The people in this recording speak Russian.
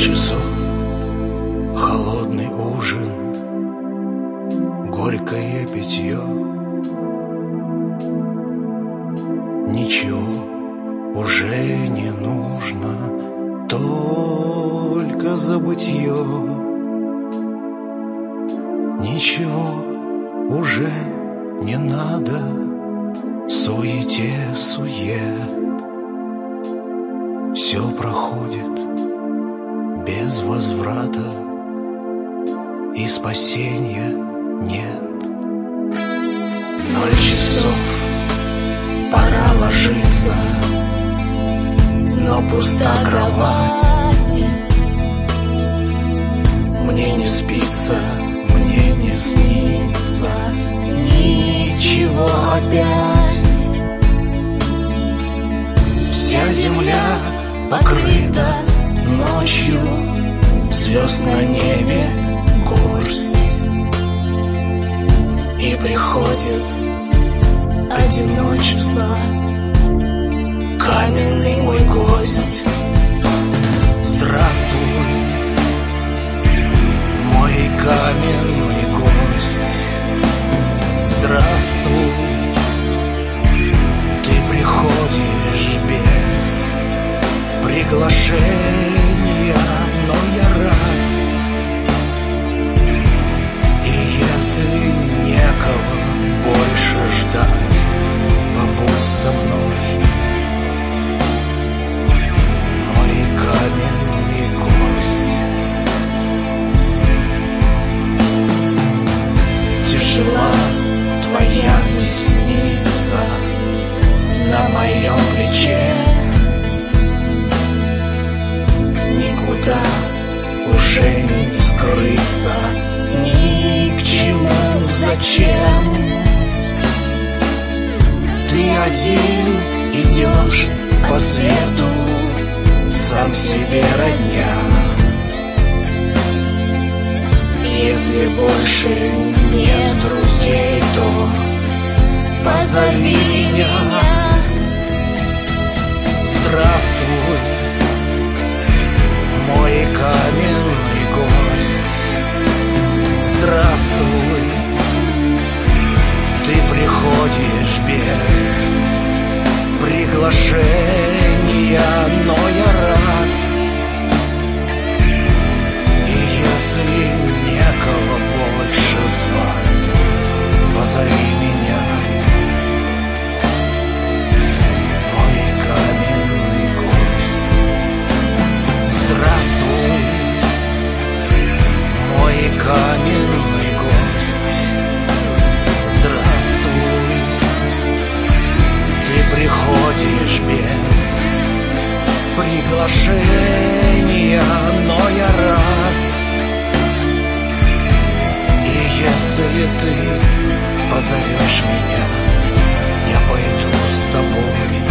часов, холодный ужин, горькое питье. Ничего уже не нужно, только забытье. Ничего уже не надо, суете сует. Все проходит без возврата, и спасения нет. 0 часов, пора ложиться, но пуста кровать. Мне не спится, мне не снится ничего опять. Вся земля покрыта ночью, звезд на небе горсть. И приходит одиночество, каменный мой гость. Здравствуй, мой каменный гость. Здравствуй, ты приходишь без приглашения, но я рад. И если некого больше ждать, побудь со мной, мой каменный гость. Тяжела твоя десница на моем плече. Никуда уже не скрыться, ни к чему, зачем. Ты один идешь по свету, сам себе родня. Если больше нет друзей, то позови меня. Здравствуй, мой каменный гость. Здравствуй, ты приходишь без приглашения, но я рад. И если некого больше звать, позови меня, мой каменный гость. Здравствуй, мой каменный гость. Здравствуй, ты приходишь без приглашения, но я рад. И если ты позовешь меня, я пойду с тобой.